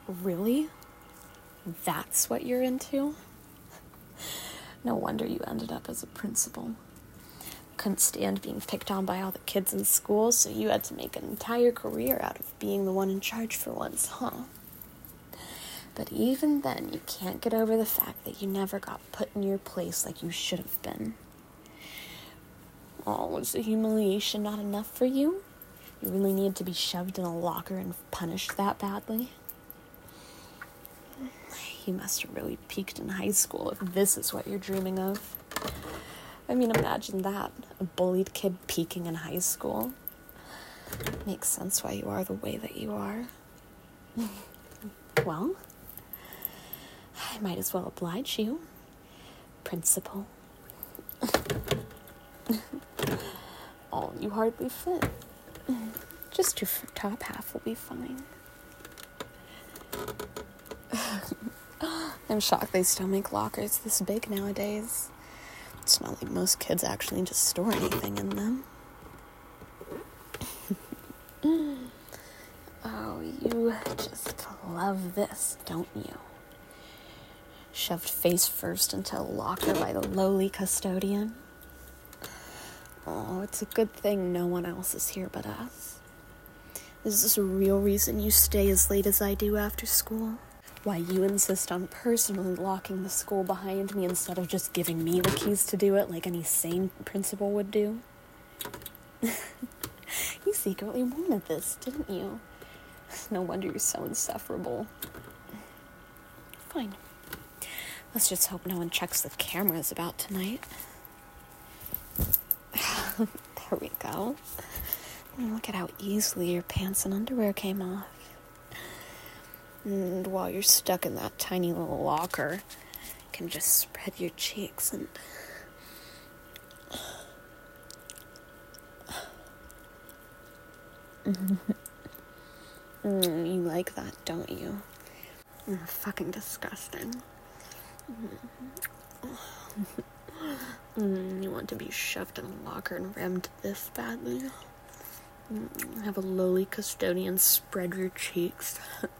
Really? That's what you're into? No wonder you ended up as a principal. Couldn't stand being picked on by all the kids in school, so you had to make an entire career out of being the one in charge for once, huh? But even then, you can't get over the fact that you never got put in your place like you should have been. Oh, was the humiliation not enough for you? You really needed to be shoved in a locker and punished that badly? You must have really peaked in high school if this is what you're dreaming of. I mean, imagine that. A bullied kid peaking in high school. Makes sense why you are the way that you are. Well, I might as well oblige you, Principal. Oh, you hardly fit. Just your top half will be fine. I'm shocked they still make lockers this big nowadays. It's not like most kids actually just store anything in them. Oh, you just love this, don't you? Shoved face first into a locker by the lowly custodian. Oh, it's a good thing no one else is here but us. Is this a real reason you stay as late as I do after school? Why you insist on personally locking the school behind me instead of just giving me the keys to do it like any sane principal would do? You secretly wanted this, didn't you? No wonder you're so insufferable. Fine. Let's just hope no one checks the cameras about tonight. There we go. Look at how easily your pants and underwear came off. And while you're stuck in that tiny little locker, you can just spread your cheeks and... You like that, don't you? Fucking disgusting. You want to be shoved in a locker and rammed this badly? Have a lowly custodian spread your cheeks.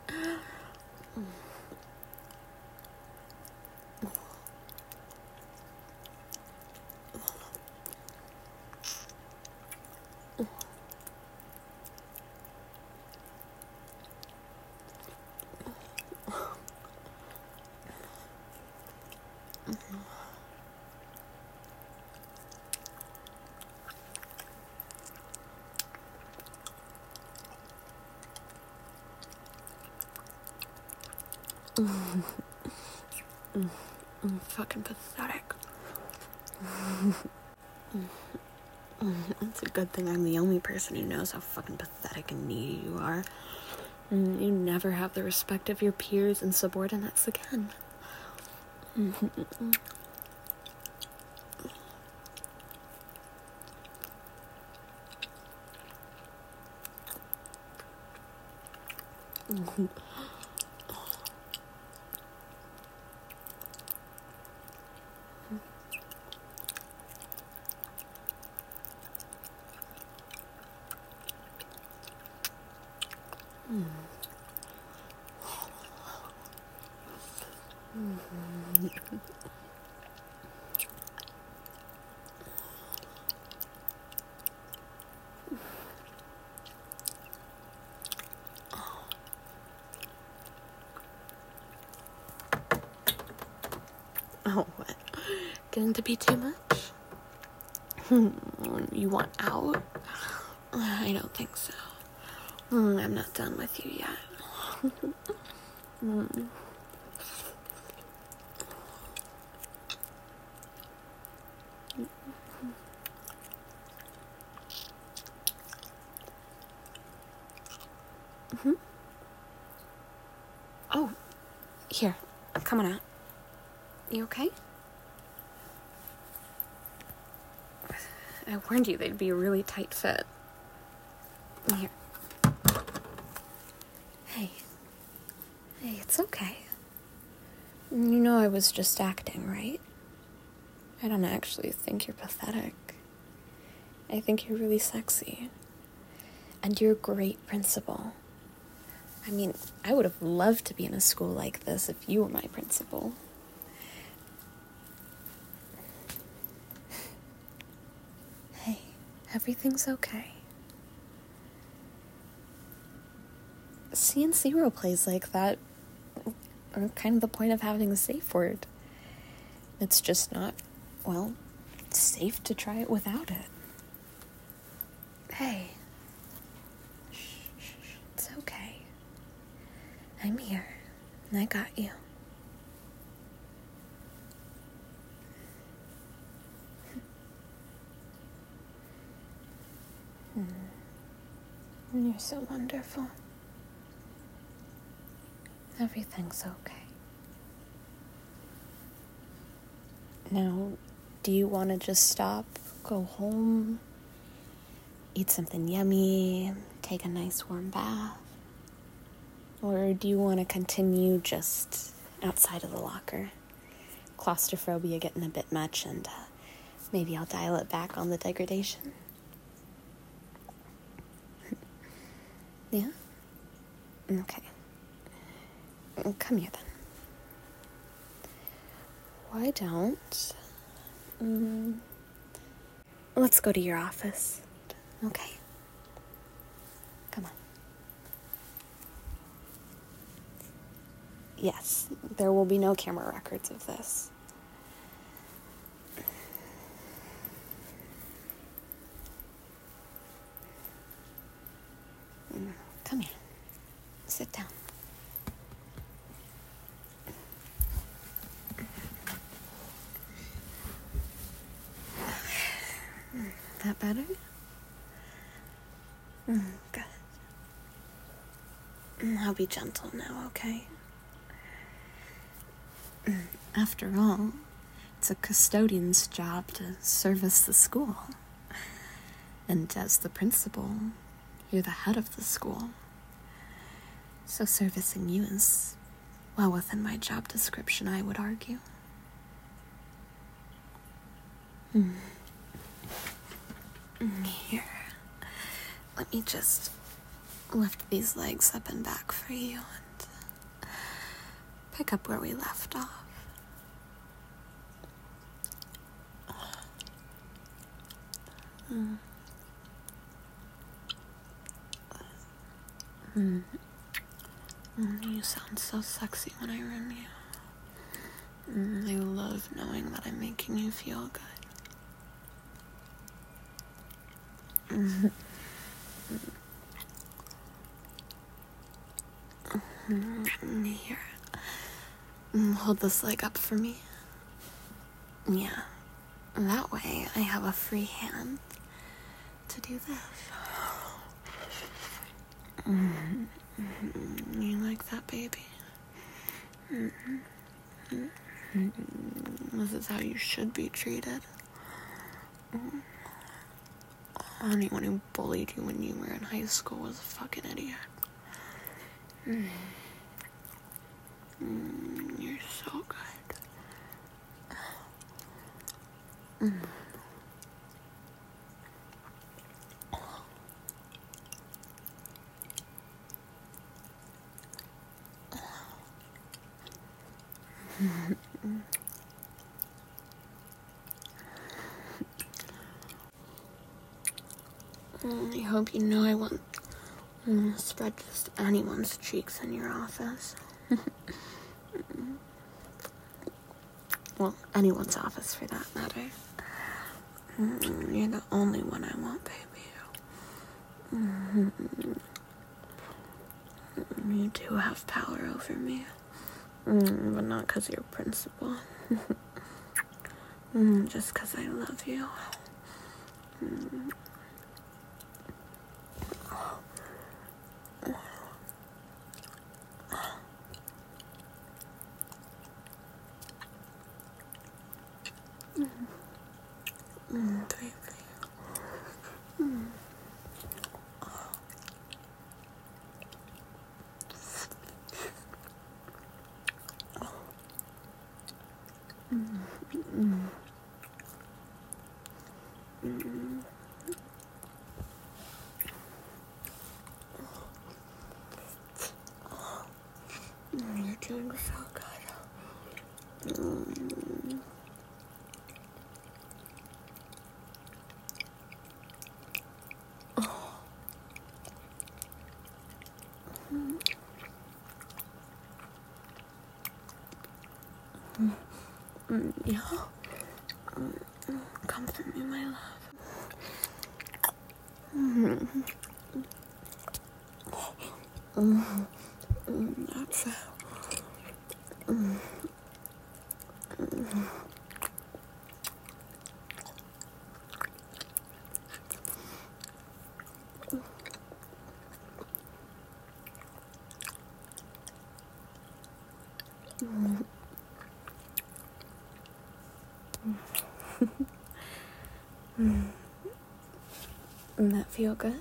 Fucking pathetic. It's a good thing I'm the only person who knows how fucking pathetic and needy you are. You never have the respect of your peers and subordinates again. Oh, what? Getting to be too much? You want out? I don't think so. I'm not done with you yet. Oh, here, come on out. You okay? I warned you they'd be a really tight fit. Here. Hey, it's okay. You know I was just acting, right? I don't actually think you're pathetic. I think you're really sexy. And you're a great principal. I mean, I would have loved to be in a school like this if you were my principal. Hey, everything's okay. CNC role plays like that are kind of the point of having a safe word. It's just not, well, safe to try it without it. Hey. Shh, it's okay. I'm here, and I got you. You're so wonderful. Everything's okay. Now, do you want to just stop, go home, eat something yummy, take a nice warm bath? Or do you want to continue just outside of the locker? Claustrophobia getting a bit much, and maybe I'll dial it back on the degradation. Yeah? Okay. Come here, then. Why don't... let's go to your office. Okay? Come on. Yes, there will be no camera records of this. Come here. Sit down. That better? Good. I'll be gentle now, okay? After all, it's a custodian's job to service the school. And as the principal, you're the head of the school. So servicing you is well within my job description, I would argue. Here, let me just lift these legs up and back for you and pick up where we left off. You sound so sexy when I room you. I love knowing that I'm making you feel good. Here. Hold this leg up for me. Yeah. That way I have a free hand to do this. You like that, baby? This is how you should be treated. Anyone who bullied you when you were in high school was a fucking idiot. You're so good. I hope you know I won't spread just anyone's cheeks in your office. Well, anyone's office for that matter. You're the only one I want, baby. You do have power over me. But not because you're principal. Just because I love you. Baby. You're doing so good. Yeah. Comfort me, my love. That's it. Doesn't that feel good?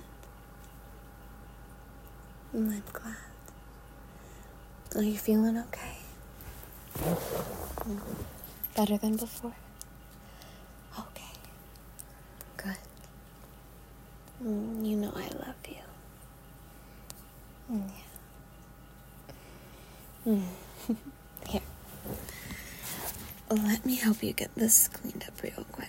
I'm glad. Are you feeling okay? Better than before? Okay. Good. You know I love you. Yeah. Here. Let me help you get this cleaned up real quick.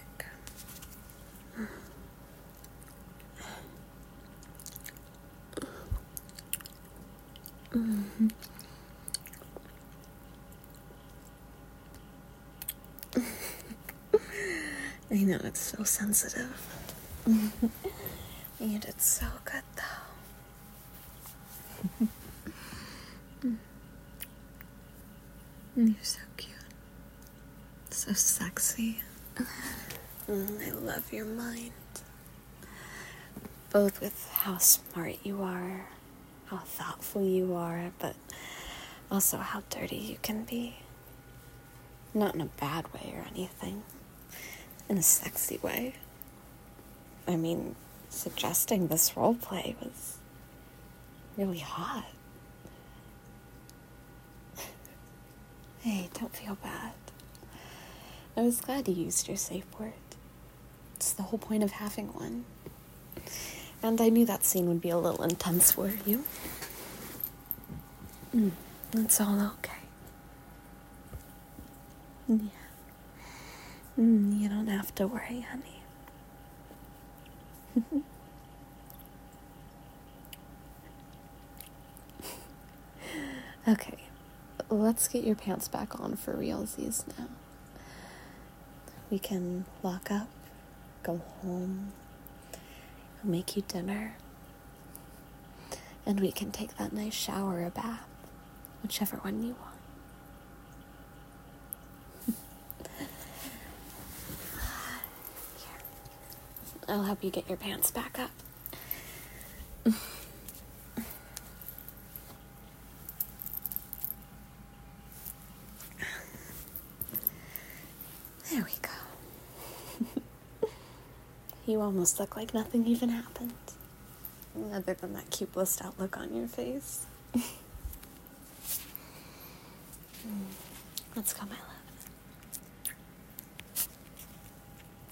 I know it's so sensitive. You did so good, though. You're so cute. So sexy. I love your mind. Both with how smart you are, how thoughtful you are, but also how dirty you can be. Not in a bad way or anything. In a sexy way. I mean, suggesting this role play was really hot. Hey, don't feel bad. I was glad you used your safe word. It's the whole point of having one. And I knew that scene would be a little intense for you. It's all okay. Yeah. You don't have to worry, honey. Okay, let's get your pants back on for realsies now. We can lock up, go home, I'll make you dinner, and we can take that nice shower or bath, whichever one you want. I'll help you get your pants back up. There we go. You almost look like nothing even happened. Other than that cute blissed out look on your face. Let's go, my love.